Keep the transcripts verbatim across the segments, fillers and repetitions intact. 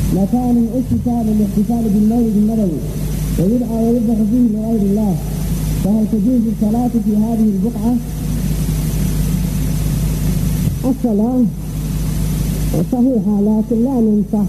مكان الاتصال والاحتفال بالمولد النبوي ويدعى ويذبح فيه لغير الله، فهل تجوز الصلاة في هذه البقعة؟ الصلاة صحيحة لكن لا ننصح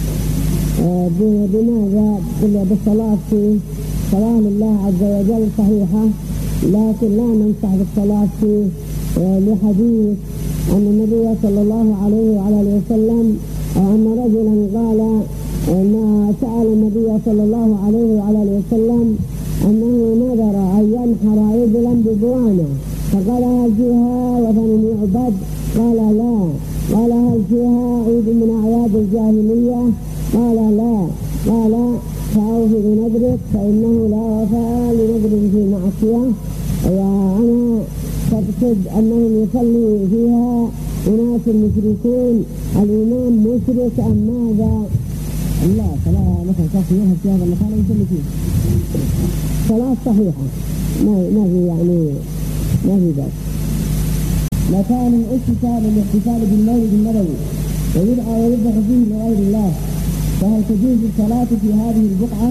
بماذا بالصلاة فيه. صلاة لله عز وجل صحيحة لكن لا ننصح بالصلاة فيه لحديث أن النبي صلى الله عليه وعلى وسلم أن رجلا قال ما سأل النبي صلى الله عليه وعلى وسلم أنه نذر أن ينحر عجلا ببوانة، فقال هل فيها وثن يعبد؟ قال لا. قال هل فيها عيد من أعياد الجاهلية؟ قال لا. قال فأوف بنذرك فإنه لا وفاء لنذر في معصية. وأنا تقصد أنهم يصلي فيها أناس مشركون، الإمام مشرك أم ماذا؟ لا، صلاة مثلا شخص يذهب في هذا المكان ويصلي فيه صلاة صحيحة ما ما في يعني ما في بس. مكان الاتصال والاحتفال بالمولد النبوي ويدعى ويذبح فيه لغير الله، فهل تجوز الصلاة في هذه البقعة؟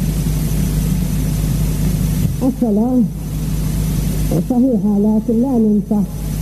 الصلاة صحيحة لكن لا ننصح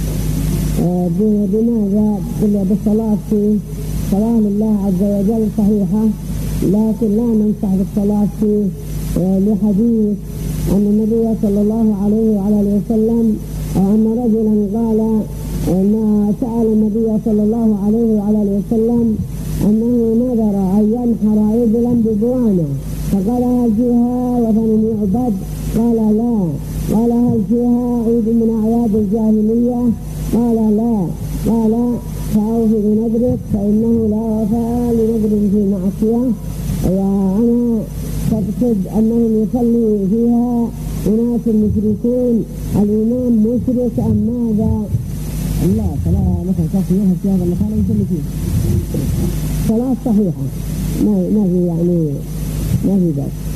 بماذا بالصلاة فيه. صلاة لله عز وجل صحيحة لكن لا ننصح بالصلاة فيه لحديث أن النبي صلى الله عليه وعلى وسلم أن رجلا قال ما سأل النبي صلى الله عليه وعلى وسلم أنه نذر أن ينحر عجلا ببوانة، فقال هل فيها وثن يعبد؟ قال لا. قال هل فيها عيد من أعياد الجاهلية؟ قال لا. قال فأوف بنذرك فإنه لا وفاء لنذر في معصية. وأنا تقصد أنهم يصلي فيها أناس مشركون، الإمام مشرك أم ماذا؟ لا، صلاة مثلا شخص يذهب في هذا المكان ويصلي فيه صلاة صحيحة ما ما في يعني ما في بس.